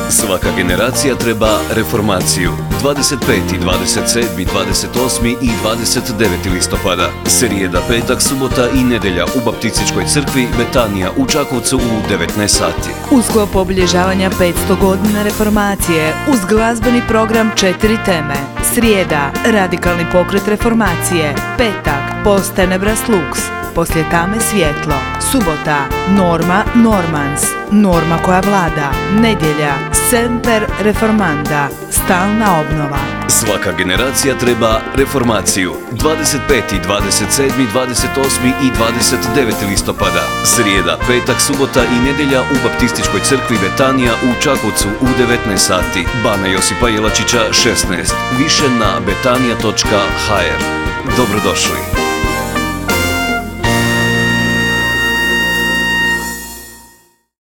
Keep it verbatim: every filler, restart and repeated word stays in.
Svaka generacija treba reformaciju. dvadeset peti, dvadeset sedmi, dvadeset osmi i dvadeset deveti listopada. Srijeda, petak, subota i nedjelja u Baptističkoj crkvi Betanija u Čakovcu u devetnaest sati. U sklopu obilježavanja petsto godina reformacije uz glazbeni program četiri teme. Srijeda, radikalni pokret reformacije. Petak, Post tenebras lux. Poslije tame svjetlo. Subota, Norma normans, norma koja vlada. Nedjelja, Semper reformanda, stalna obnova. Svaka generacija treba reformaciju. dvadeset peti, dvadeset sedmi, dvadeset osmi i dvadeset deveti listopada. Srijeda, petak, subota i nedjelja u Baptističkoj crkvi Betanija u Čakovcu u devetnaest sati. Bana Josipa Jelačića šesnaest. Više na betanija točka ha er. Dobrodošli.